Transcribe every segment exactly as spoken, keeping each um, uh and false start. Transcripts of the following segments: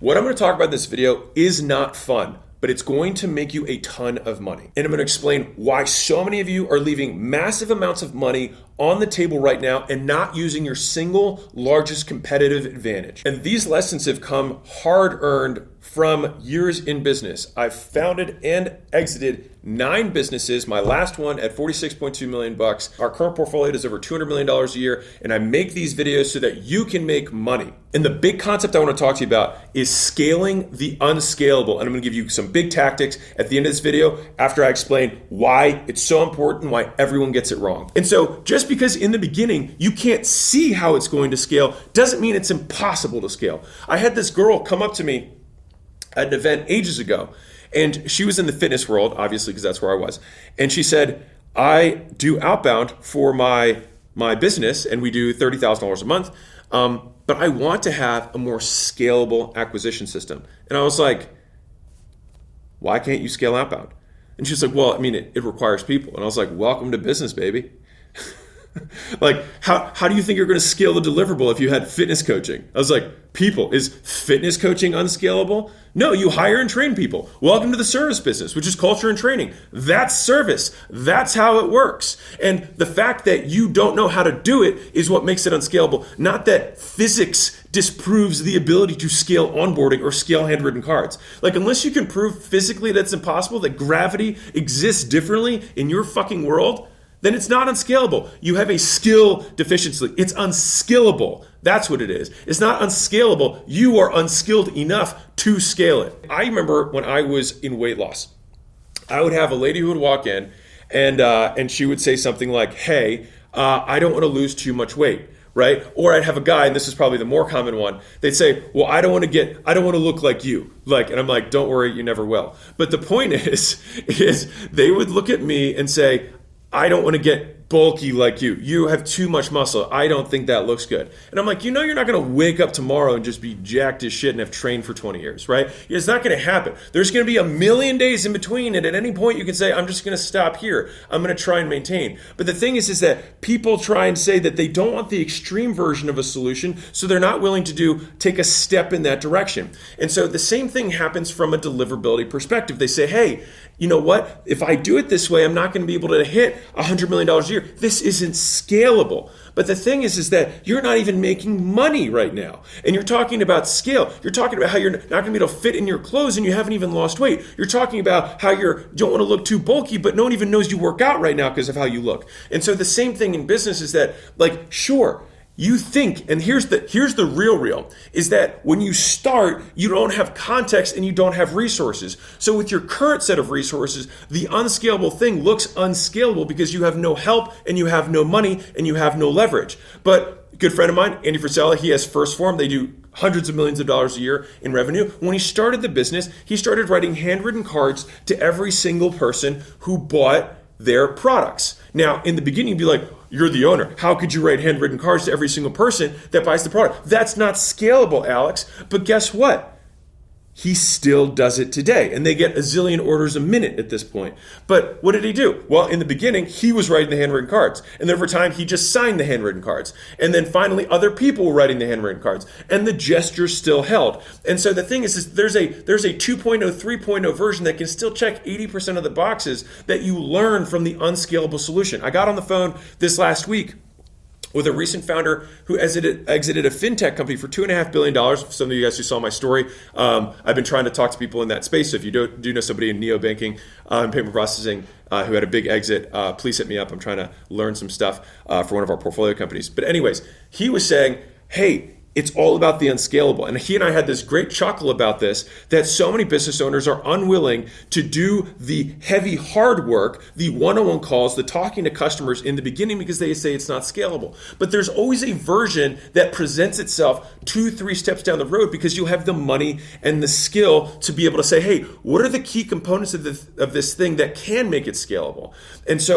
What I'm going to talk about in this video is not fun, but it's going to make you a ton of money. And I'm going to explain why so many of you are leaving massive amounts of money on the table right now and not using your single largest competitive advantage. And these lessons have come hard-earned from years in business. I've founded and exited nine businesses, my last one at forty-six point two million bucks. Our current portfolio does over two hundred million dollars a year, and I make these videos so that you can make money. And the big concept I want to talk to you about is scaling the unscalable. And I'm going to give you some big tactics at the end of this video after I explain why it's so important, why everyone gets it wrong. And so just because in the beginning you can't see how it's going to scale doesn't mean it's impossible to scale. I had this girl come up to me at an event ages ago, and she was in the fitness world, obviously, because that's where I was. And she said, I do outbound for my my business, and we do thirty thousand dollars a month, um, but I want to have a more scalable acquisition system. And I was like, why can't you scale outbound? And she's like, well, I mean, it, it requires people. And I was like, welcome to business, baby. Like, how, how do you think you're going to scale the deliverable if you had fitness coaching? I was like, people, is fitness coaching unscalable? No, you hire and train people. Welcome to the service business, which is culture and training. That's service. That's how it works. And the fact that you don't know how to do it is what makes it unscalable. Not that physics disproves the ability to scale onboarding or scale handwritten cards. Like, unless you can prove physically that's impossible, that gravity exists differently in your fucking world, then it's not unscalable. You have a skill deficiency. It's unskillable. That's what it is. It's not unscalable. You are unskilled enough to scale it. I remember when I was in weight loss, I would have a lady who would walk in and uh, and she would say something like, hey, uh, I don't want to lose too much weight, right? Or I'd have a guy, and this is probably the more common one, they'd say, well, I don't want to get, I don't want to look like you. Like, and I'm like, don't worry, you never will. But the point is, is they would look at me and say, I don't want to get bulky like you. You have too much muscle. I don't think that looks good. And I'm like, you know, you're not going to wake up tomorrow and just be jacked as shit and have trained for twenty years, right? It's not going to happen. There's going to be a million days in between. And at any point you can say, I'm just going to stop here. I'm going to try and maintain. But the thing is, is that people try and say that they don't want the extreme version of a solution. So they're not willing to do, take a step in that direction. And so the same thing happens from a deliverability perspective. They say, hey, you know what? If I do it this way, I'm not going to be able to hit one hundred million dollars a year. This isn't scalable. But the thing is, is that you're not even making money right now. And you're talking about scale. You're talking about how you're not going to be able to fit in your clothes and you haven't even lost weight. You're talking about how you're, you don't want to look too bulky, but no one even knows you work out right now because of how you look. And so the same thing in business is that, like, sure, you think, and here's the here's the real real, is that when you start, you don't have context and you don't have resources. So with your current set of resources, the unscalable thing looks unscalable because you have no help and you have no money and you have no leverage. But a good friend of mine, Andy Frisella, he has First Form. They do hundreds of millions of dollars a year in revenue. When he started the business, he started writing handwritten cards to every single person who bought their products. Now, in the beginning, you'd be like, you're the owner. How could you write handwritten cards to every single person that buys the product? That's not scalable, Alex. But guess what? He still does it today. And they get a zillion orders a minute at this point. But what did he do? Well, in the beginning, he was writing the handwritten cards. And then over time, he just signed the handwritten cards. And then finally, other people were writing the handwritten cards. And the gesture still held. And so the thing is, is there's a there's a two point oh, three point oh version that can still check eighty percent of the boxes that you learn from the unscalable solution. I got on the phone this last week with a recent founder who exited, exited a fintech company for two and a half billion dollars. Some of you guys who saw my story, um, I've been trying to talk to people in that space. So if you do, do know somebody in neobanking uh, and payment processing uh, who had a big exit, uh, please hit me up. I'm trying to learn some stuff uh, for one of our portfolio companies. But anyways, he was saying, hey, it's all about the unscalable. And he and I had this great chuckle about this, that so many business owners are unwilling to do the heavy hard work, the one-on-one calls, the talking to customers in the beginning because they say it's not scalable. But there's always a version that presents itself two, three steps down the road because you'll have the money and the skill to be able to say, hey, what are the key components of this, of this thing that can make it scalable? And so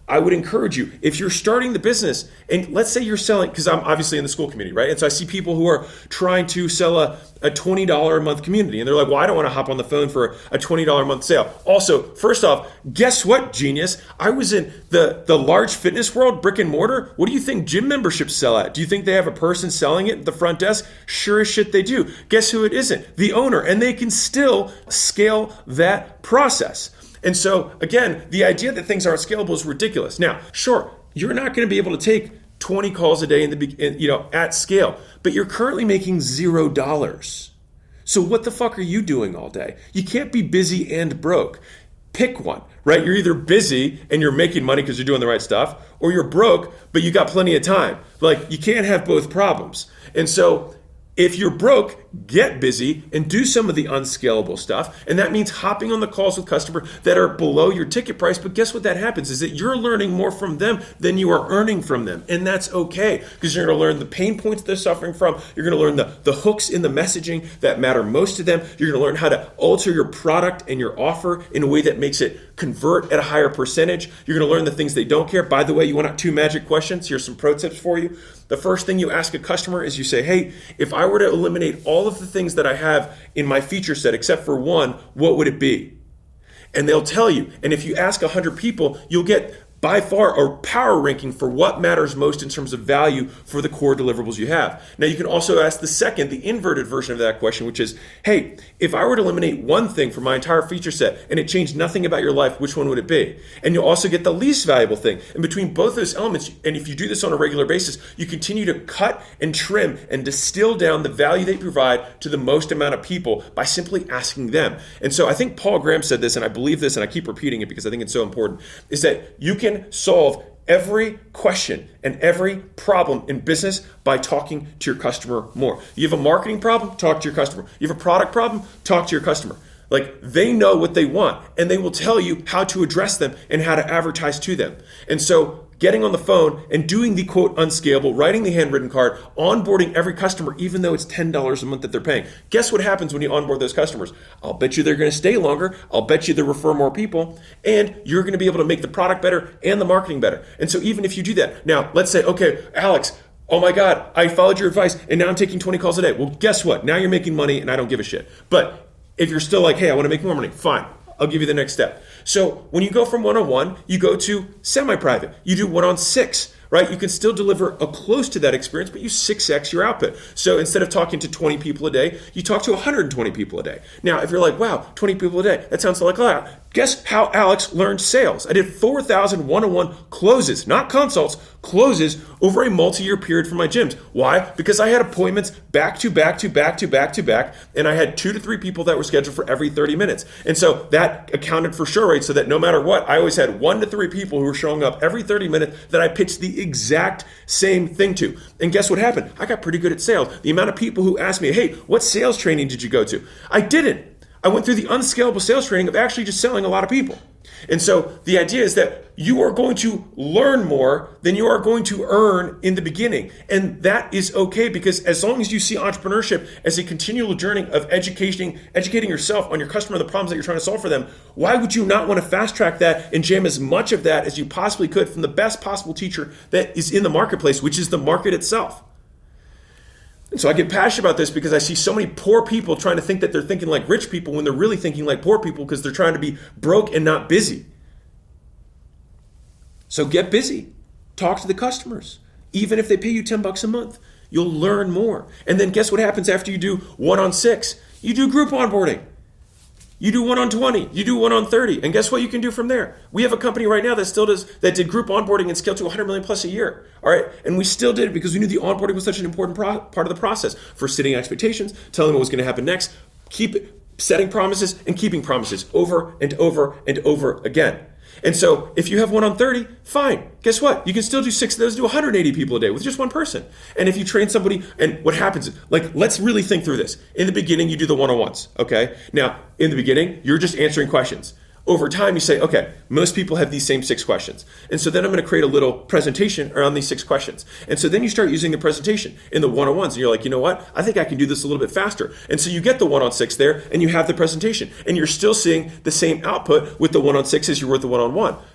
I would encourage you, if you're starting the business, and let's say you're selling, because I'm obviously in the school community, right? And so I see people who are trying to sell a, a twenty dollars a month community. And they're like, well, I don't want to hop on the phone for a twenty dollars a month sale. Also, first off, guess what, genius? I was in the, the large fitness world, brick and mortar. What do you think gym memberships sell at? Do you think they have a person selling it at the front desk? Sure as shit they do. Guess who it isn't? The owner. And they can still scale that process. And so, again, the idea that things aren't scalable is ridiculous. Now, sure, you're not going to be able to take twenty calls a day in the in, you know at scale, but you're currently making zero dollars. So what the fuck are you doing all day? You can't be busy and broke. Pick one, right? You're either busy and you're making money because you're doing the right stuff, or you're broke, but you got plenty of time. Like, you can't have both problems. And so if you're broke, get busy and do some of the unscalable stuff. And that means hopping on the calls with customers that are below your ticket price. But guess what that happens is that you're learning more from them than you are earning from them. And that's okay, because you're going to learn the pain points they're suffering from. You're going to learn the, the hooks in the messaging that matter most to them. You're going to learn how to alter your product and your offer in a way that makes it convert at a higher percentage. You're going to learn the things they don't care. By the way, you want two magic questions? Here's some pro tips for you. The first thing you ask a customer is you say, hey, if I were to eliminate all of the things that I have in my feature set except for one, what would it be? And they'll tell you. And if you ask one hundred people, you'll get by far a power ranking for what matters most in terms of value for the core deliverables you have. Now, you can also ask the second, the inverted version of that question, which is, hey, if I were to eliminate one thing from my entire feature set and it changed nothing about your life, which one would it be? And you'll also get the least valuable thing. And between both those elements, and if you do this on a regular basis, you continue to cut and trim and distill down the value they provide to the most amount of people by simply asking them. And so I think Paul Graham said this, and I believe this, and I keep repeating it because I think it's so important, is that you can solve every question and every problem in business by talking to your customer more. You have a marketing problem, talk to your customer. You have a product problem, talk to your customer. Like, they know what they want, and they will tell you how to address them and how to advertise to them. And so getting on the phone and doing the quote unscalable, writing the handwritten card, onboarding every customer, even though it's ten dollars a month that they're paying. Guess what happens when you onboard those customers? I'll bet you they're going to stay longer. I'll bet you they'll refer more people, and you're going to be able to make the product better and the marketing better. And so even if you do that, now let's say, okay, Alex, oh my God, I followed your advice and now I'm taking twenty calls a day. Well, guess what? Now you're making money and I don't give a shit. But if you're still like, hey, I want to make more money, fine. I'll give you the next step. So when you go from one-on-one, you go to semi-private. You do one-on-six, right? You can still deliver a close to that experience, but you six X your output. So instead of talking to twenty people a day, you talk to one hundred twenty people a day. Now, if you're like, wow, twenty people a day, that sounds like a lot. Guess how Alex learned sales? I did four thousand one-on-one closes, not consults, closes over a multi-year period for my gyms. Why? Because I had appointments back to back to back to back to back, and I had two to three people that were scheduled for every thirty minutes. And so that accounted for show rate, so that no matter what, I always had one to three people who were showing up every thirty minutes that I pitched the exact same thing to. And guess what happened? I got pretty good at sales. The amount of people who asked me, hey, what sales training did you go to? I didn't. I went through the unscalable sales training of actually just selling a lot of people. And so the idea is that you are going to learn more than you are going to earn in the beginning. And that is okay, because as long as you see entrepreneurship as a continual journey of educating, educating yourself on your customer and the problems that you're trying to solve for them, why would you not want to fast track that and jam as much of that as you possibly could from the best possible teacher that is in the marketplace, which is the market itself? And so I get passionate about this because I see so many poor people trying to think that they're thinking like rich people when they're really thinking like poor people, because they're trying to be broke and not busy. So get busy. Talk to the customers. Even if they pay you ten bucks a month, you'll learn more. And then guess what happens after you do one on six? You do group onboarding. You do one on twenty, you do one on thirty, and guess what you can do from there? We have a company right now that still does, that did group onboarding and scaled to one hundred million plus a year, all right? And we still did it because we knew the onboarding was such an important pro- part of the process for setting expectations, telling them what was going to happen next, keep setting promises and keeping promises over and over and over again. And so if you have one on thirty, fine. Guess what? You can still do six of those, do one hundred eighty people a day with just one person. And if you train somebody, and what happens, like, let's really think through this. In the beginning, you do the one-on-ones, okay? Now, in the beginning, you're just answering questions. Over time, you say, okay, most people have these same six questions. And so then I'm going to create a little presentation around these six questions. And so then you start using the presentation in the one-on-ones. And you're like, you know what? I think I can do this a little bit faster. And so you get the one-on-six there, and you have the presentation. And you're still seeing the same output with the one-on-six as you were with the one-on-one.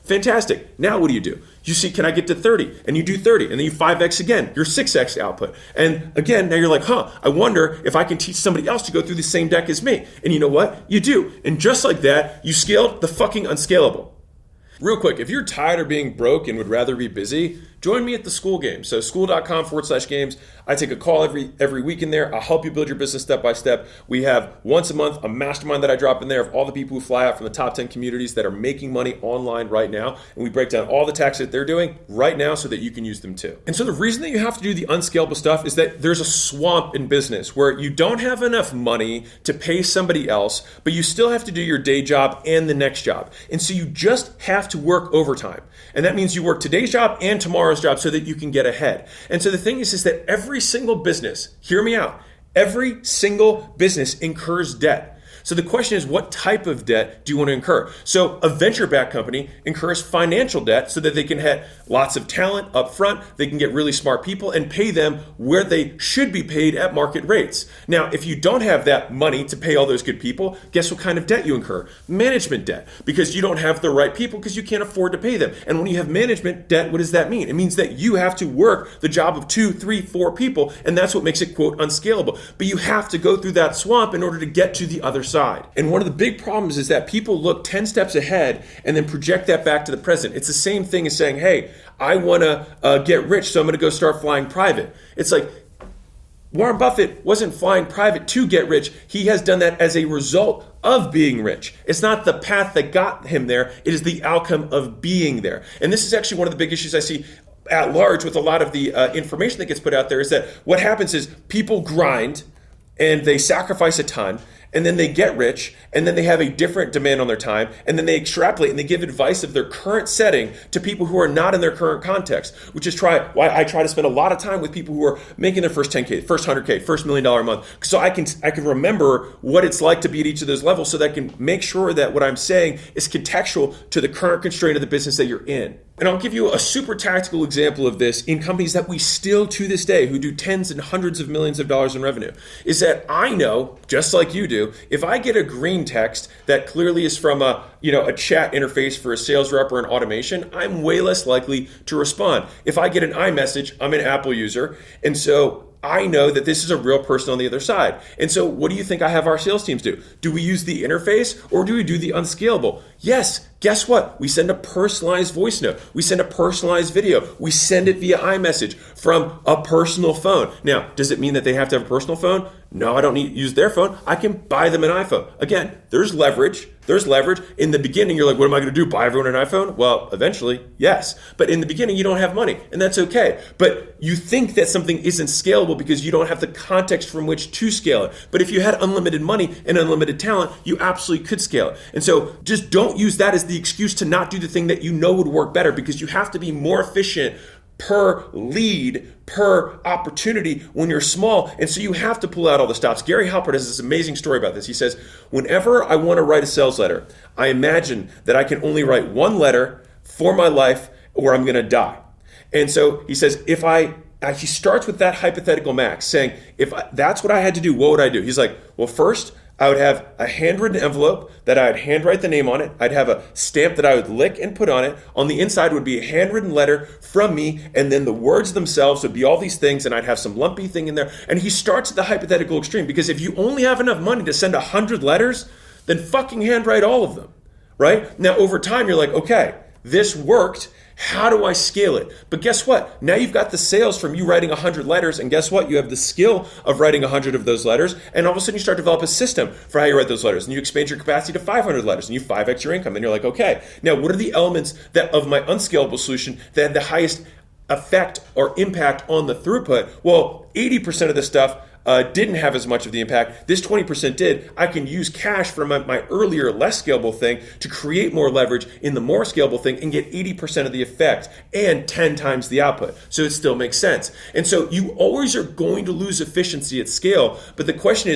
Fantastic. Now what do you do? You see, can I get to thirty? And you do thirty, and then you five X again. You're six X output. And again, now you're like, huh, I wonder if I can teach somebody else to go through the same deck as me. And you know what? You do. And just like that, you scaled the fucking unscalable. Real quick, if you're tired of being broke and would rather be busy, join me at the School Games. So school.com forward slash games. I take a call every every week in there. I'll help you build your business step by step. We have once a month a mastermind that I drop in there of all the people who fly out from the top ten communities that are making money online right now. And we break down all the tactics that they're doing right now so that you can use them too. And so the reason that you have to do the unscalable stuff is that there's a swamp in business where you don't have enough money to pay somebody else, but you still have to do your day job and the next job. And so you just have to work overtime. And that means you work today's job and tomorrow's job so that you can get ahead. And so the thing is, is that every single business, hear me out, every single business incurs debt. So the question is, what type of debt do you want to incur? So a venture-backed company incurs financial debt so that they can have lots of talent up front, they can get really smart people and pay them where they should be paid at market rates. Now, if you don't have that money to pay all those good people, guess what kind of debt you incur? Management debt, because you don't have the right people because you can't afford to pay them. And when you have management debt, what does that mean? It means that you have to work the job of two, three, four people, and that's what makes it, quote, unscalable. But you have to go through that swamp in order to get to the other side. And one of the big problems is that people look ten steps ahead and then project that back to the present. It's the same thing as saying, hey, I want to uh, get rich, so I'm going to go start flying private. It's like Warren Buffett wasn't flying private to get rich. He has done that as a result of being rich. It's not the path that got him there. It is the outcome of being there. And this is actually one of the big issues I see at large with a lot of the uh, information that gets put out there, is that what happens is people grind and they sacrifice a ton, and then they get rich, and then they have a different demand on their time, and then they extrapolate and they give advice of their current setting to people who are not in their current context, which is try why I try to spend a lot of time with people who are making their first ten K, first one hundred K, first million dollar a month, so I can I can remember what it's like to be at each of those levels, so that I can make sure that what I'm saying is contextual to the current constraint of the business that you're in. And I'll give you a super tactical example of this in companies that we still to this day, who do tens and hundreds of millions of dollars in revenue, is that I know, just like you do, if I get a green text that clearly is from a, you know, a chat interface for a sales rep or an automation, I'm way less likely to respond. If I get an iMessage, I'm an Apple user, and so I know that this is a real person on the other side. And so what do you think I have our sales teams do? Do we use the interface or do we do the unscalable? Yes. Guess what? We send a personalized voice note. We send a personalized video. We send it via iMessage from a personal phone. Now, does it mean that they have to have a personal phone? No, I don't need to use their phone. I can buy them an iPhone. Again, there's leverage. There's leverage. In the beginning, you're like, what am I going to do? Buy everyone an iPhone? Well, eventually, yes. But in the beginning, you don't have money, and that's okay. But you think that something isn't scalable because you don't have the context from which to scale it. But if you had unlimited money and unlimited talent, you absolutely could scale it. And so just don't use that as the excuse to not do the thing that you know would work better, because you have to be more efficient per lead, per opportunity when you're small. And so you have to pull out all the stops. Gary Halpert has this amazing story about this. He says, whenever I want to write a sales letter, I imagine that I can only write one letter for my life or I'm going to die. And so he says, if I, he starts with that hypothetical max, saying, if I, that's what I had to do, what would I do? He's like, well, first, I would have a handwritten envelope that I would handwrite the name on it. I'd have a stamp that I would lick and put on it. On the inside would be a handwritten letter from me, and then the words themselves would be all these things, and I'd have some lumpy thing in there. And he starts at the hypothetical extreme, because if you only have enough money to send one hundred letters, then fucking handwrite all of them, right? Now, over time, you're like, okay, this worked. How do I scale it? But guess what? Now you've got the sales from you writing one hundred letters, and guess what? You have the skill of writing one hundred of those letters, and all of a sudden you start to develop a system for how you write those letters, and you expand your capacity to five hundred letters, and you five X your income, and you're like, okay, now what are the elements that of my unscalable solution that had the highest effect or impact on the throughput? Well, eighty percent of the stuff Uh, didn't have as much of the impact. This twenty percent did. I can use cash from my, my earlier less scalable thing to create more leverage in the more scalable thing and get eighty percent of the effect and ten times the output. So it still makes sense. And so you always are going to lose efficiency at scale. But the question is,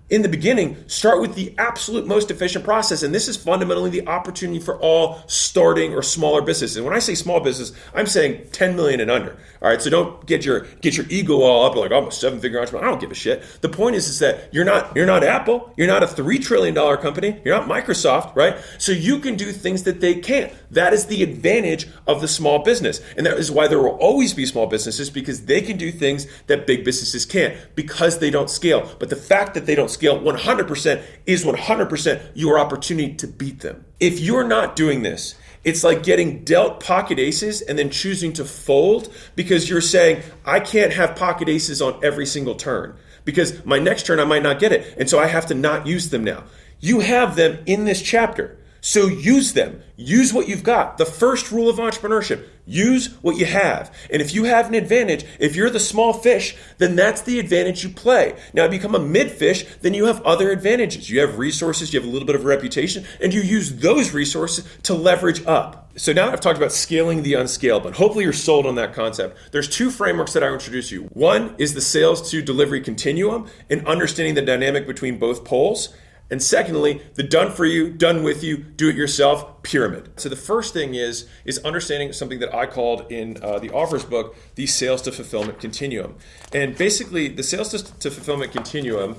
In the beginning, start with the absolute most efficient process. And this is fundamentally the opportunity for all starting or smaller businesses. And when I say small business, I'm saying ten million and under. All right. So don't get your get your ego all up like, oh, I'm a seven figure entrepreneur. I don't give a shit. The point is, is that you're not you're not Apple. You're not a three trillion dollars company. You're not Microsoft, right? So you can do things that they can't. That is the advantage of the small business. And that is why there will always be small businesses, because they can do things that big businesses can't, because they don't scale. But the fact that they don't scale one hundred percent is one hundred percent your opportunity to beat them. If you're not doing this, it's like getting dealt pocket aces and then choosing to fold because you're saying, I can't have pocket aces on every single turn because my next turn I might not get it. And so I have to not use them now. You have them in this chapter. So use them. Use what you've got. The first rule of entrepreneurship, use what you have. And if you have an advantage, if you're the small fish, then that's the advantage you play. Now, if you become a mid fish, then you have other advantages. You have resources, you have a little bit of a reputation, and you use those resources to leverage up. So now I've talked about scaling the unscalable, and hopefully you're sold on that concept. There's two frameworks that I introduce you. One is the sales to delivery continuum and understanding the dynamic between both poles. And secondly, the done for you, done with you, do it yourself pyramid. So the first thing is, is understanding something that I called in uh, the Offers book, the sales to fulfillment continuum. And basically the sales to, to fulfillment continuum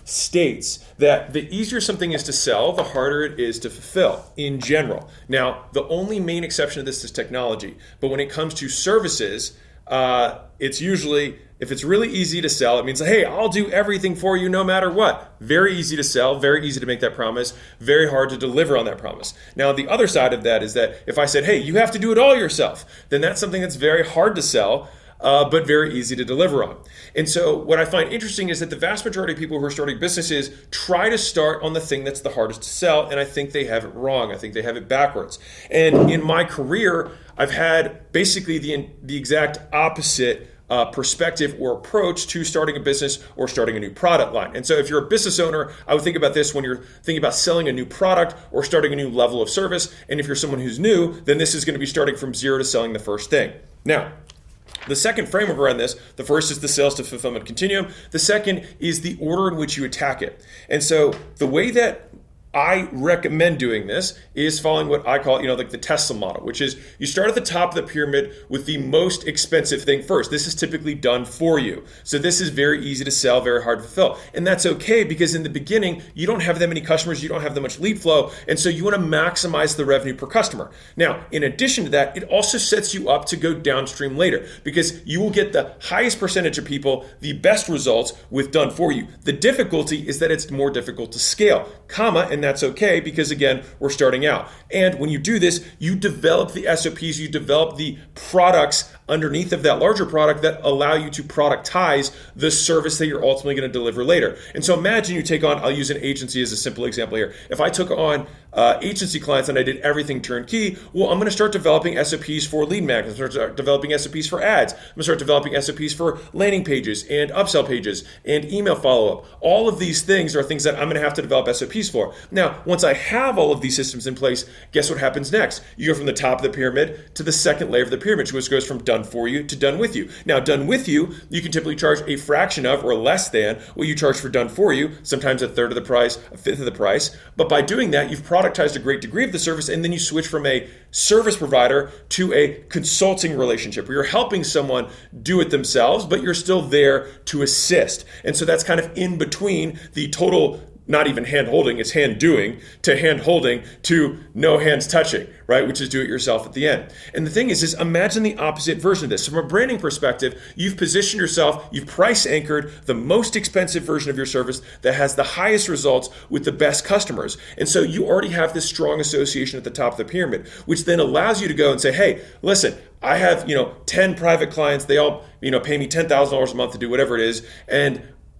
states that the easier something is to sell, the harder it is to fulfill in general. Now, the only main exception to this is technology. But when it comes to services, uh, it's usually, if it's really easy to sell, it means, hey, I'll do everything for you no matter what. Very easy to sell, very easy to make that promise, very hard to deliver on that promise. Now, the other side of that is that if I said, hey, you have to do it all yourself, then that's something that's very hard to sell, uh, but very easy to deliver on. And so what I find interesting is that the vast majority of people who are starting businesses try to start on the thing that's the hardest to sell, and I think they have it wrong. I think they have it backwards. And in my career, I've had basically the, the exact opposite Uh, perspective or approach to starting a business or starting a new product line. And so if you're a business owner, I would think about this when you're thinking about selling a new product or starting a new level of service. And if you're someone who's new, then this is going to be starting from zero to selling the first thing. Now, the second framework around this, the first is the sales to fulfillment continuum. The second is the order in which you attack it. And so the way that I recommend doing this is following what I call, you know, like the Tesla model, which is you start at the top of the pyramid with the most expensive thing first. This is typically done for you. So this is very easy to sell, very hard to fulfill. And that's okay because in the beginning, you don't have that many customers, you don't have that much lead flow. And so you want to maximize the revenue per customer. Now, in addition to that, it also sets you up to go downstream later because you will get the highest percentage of people, the best results with done for you. The difficulty is that it's more difficult to scale, comma, and that's okay because, again, we're starting out. And when you do this, you develop the S O Ps, you develop the products underneath of that larger product that allow you to productize the service that you're ultimately going to deliver later. And so imagine you take on, I'll use an agency as a simple example here. If I took on uh, agency clients and I did everything turnkey, well, I'm going to start developing S O Ps for lead magnets, I'm going to start developing S O Ps for ads, I'm going to start developing S O Ps for landing pages and upsell pages and email follow-up. All of these things are things that I'm going to have to develop S O Ps for. Now, once I have all of these systems in place, guess what happens next? You go from the top of the pyramid to the second layer of the pyramid, which goes from done for you to done with you. Now, done with you, you can typically charge a fraction of or less than what you charge for done for you, sometimes a third of the price, a fifth of the price. But by doing that, you've productized a great degree of the service, and then you switch from a service provider to a consulting relationship where you're helping someone do it themselves, but you're still there to assist. And so that's kind of in between the total, not even hand holding, it's hand doing, to hand holding to no hands touching, right? Which is do it yourself at the end. And the thing is, is imagine the opposite version of this. So from a branding perspective, you've positioned yourself, you've price anchored the most expensive version of your service that has the highest results with the best customers. And so you already have this strong association at the top of the pyramid, which then allows you to go and say, hey, listen, I have, you know, ten private clients. They all, you know, pay me ten thousand dollars a month to do whatever it is. And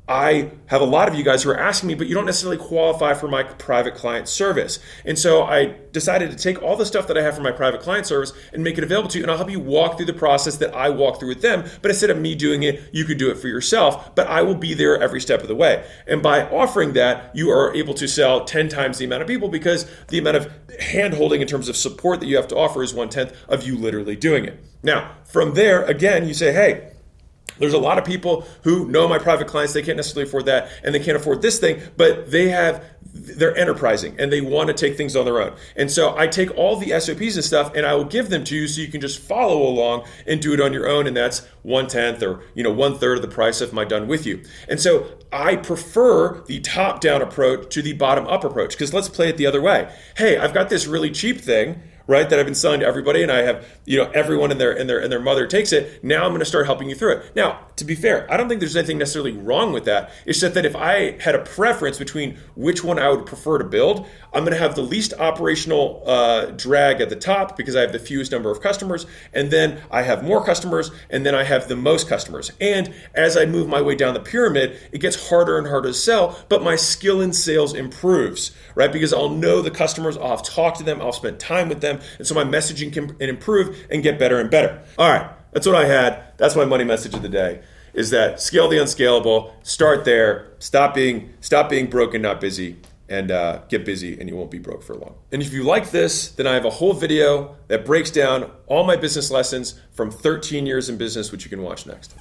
I have a lot of you guys who are asking me, but you don't necessarily qualify for my private client service. And so I decided to take all the stuff that I have for my private client service and make it available to you. And I'll help you walk through the process that I walk through with them. But instead of me doing it, you can do it for yourself, but I will be there every step of the way. And by offering that, you are able to sell ten times the amount of people because the amount of hand holding in terms of support that you have to offer is one tenth of you literally doing it. Now, from there, again, you say, hey, There's a lot of people who know my private clients, they can't necessarily afford that, and they can't afford this thing, but they have, they're enterprising and they want to take things on their own. And so I take all the S O Ps and stuff and I will give them to you so you can just follow along and do it on your own. And that's one tenth or, you know, one third of the price of my done with you. And so I prefer the top down approach to the bottom up approach, because let's play it the other way. Hey, I've got this really cheap thing, right, that I've been selling to everybody, and I have, you know, everyone and their and their and their mother takes it. Now I'm going to start helping you through it. Now, to be fair, I don't think there's anything necessarily wrong with that. It's just that if I had a preference between which one I would prefer to build, I'm going to have the least operational uh, drag at the top because I have the fewest number of customers, and then I have more customers, and then I have the most customers. And as I move my way down the pyramid, it gets harder and harder to sell, but my skill in sales improves, right? Because I'll know the customers, I'll have talked to them, I'll spend time with them, and so my messaging can improve and get better and better. All right, that's what I had. That's my money message of the day, is that scale the unscalable, start there, stop being stop being broke and not busy, and uh, get busy and you won't be broke for long. And if you like this, then I have a whole video that breaks down all my business lessons from thirteen years in business, which you can watch next.